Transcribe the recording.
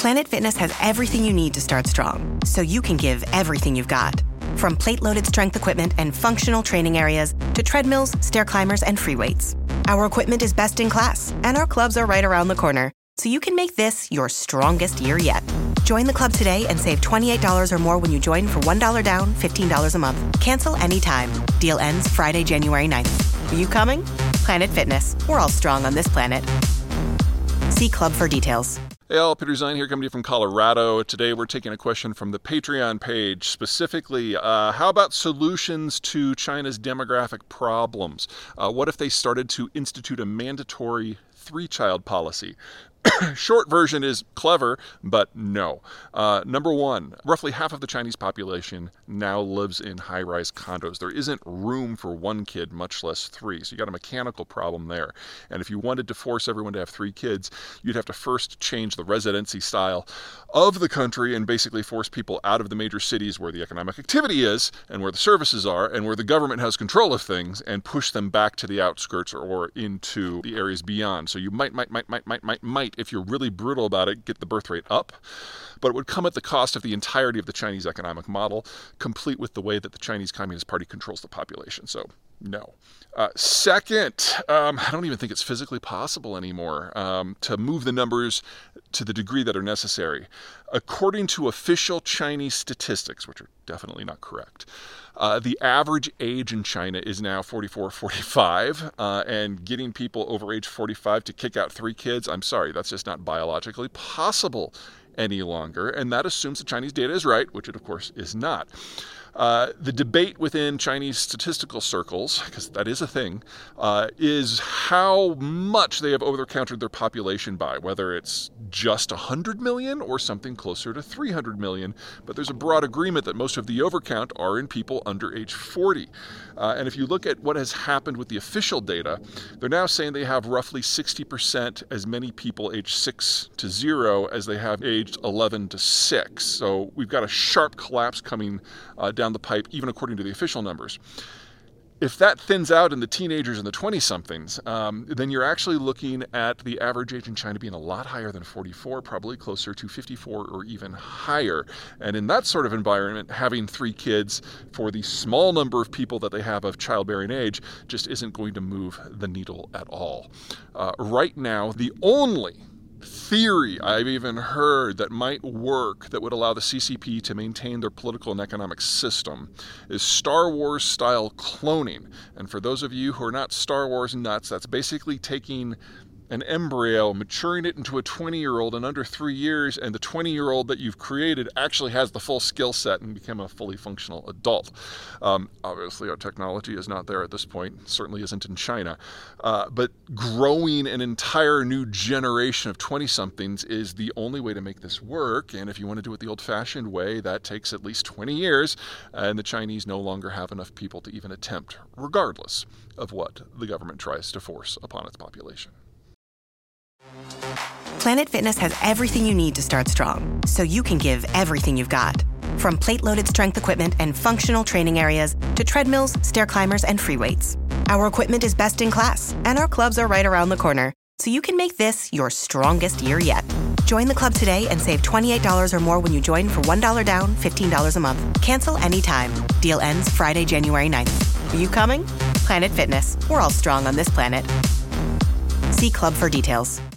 Planet Fitness has everything you need to start strong, so you can give everything you've got. From plate-loaded strength equipment and functional training areas to treadmills, stair climbers, and free weights. Our equipment is best in class, and our clubs are right around the corner, so you can make this your strongest year yet. Join the club today and save $28 or more when you join for $1 down, $15 a month. Cancel anytime. Deal ends Friday, January 9th. Are you coming? Planet Fitness. We're all strong on this planet. See club for details. Hey all, Peter Zine here, coming to you from Colorado. Today we're taking a question from the Patreon page, specifically, how about solutions to China's demographic problems? What if they started to institute a mandatory 3-child policy? Short version is clever, but no. Number one, roughly half of the Chinese population now lives in high-rise condos. There isn't room for 1 kid, much less 3. So you got a mechanical problem there. And if you wanted to force everyone to have 3 kids, you'd have to first change the residency style of the country and basically force people out of the major cities where the economic activity is and where the services are and where the government has control of things and push them back to the outskirts or into the areas beyond. So you might, if you're really brutal about it, get the birth rate up, but it would come at the cost of the entirety of the Chinese economic model, complete with the way that the Chinese Communist Party controls the population. So, no. Second, I don't even think it's physically possible anymore to move the numbers to the degree that are necessary. According to official Chinese statistics, which are definitely not correct, the average age in China is now 44, 45, and getting people over age 45 to kick out 3 kids, I'm sorry, that's just not biologically possible any longer, and that assumes the Chinese data is right, which it of course is not. The debate within Chinese statistical circles, because that is a thing, is how much they have overcounted their population by, whether it's just 100 million or something closer to 300 million. But there's a broad agreement that most of the overcount are in people under age 40. And if you look at what has happened with the official data, they're now saying they have roughly 60% as many people aged 6 to 0 as they have aged 11 to 6. So we've got a sharp collapse coming down the pipe, even according to the official numbers. If that thins out in the teenagers and the 20-somethings, then you're actually looking at the average age in China being a lot higher than 44, probably closer to 54 or even higher. And in that sort of environment, having 3 kids for the small number of people that they have of childbearing age just isn't going to move the needle at all. Right now, the only theory I've even heard that might work that would allow the CCP to maintain their political and economic system is Star Wars style cloning. And for those of you who are not Star Wars nuts, that's basically taking an embryo, maturing it into a 20-year-old in under 3 years, and the 20-year-old that you've created actually has the full skill set and become a fully functional adult. Obviously, our technology is not there at this point, certainly isn't in China, but growing an entire new generation of 20-somethings is the only way to make this work, and if you want to do it the old-fashioned way, that takes at least 20 years, and the Chinese no longer have enough people to even attempt, regardless of what the government tries to force upon its population. Planet Fitness has everything you need to start strong, so you can give everything you've got. From plate-loaded strength equipment and functional training areas to treadmills, stair climbers, and free weights. Our equipment is best in class, and our clubs are right around the corner, so you can make this your strongest year yet. Join the club today and save $28 or more when you join for $1 down, $15 a month. Cancel anytime. Deal ends Friday, January 9th. Are you coming? Planet Fitness. We're all strong on this planet. See club for details.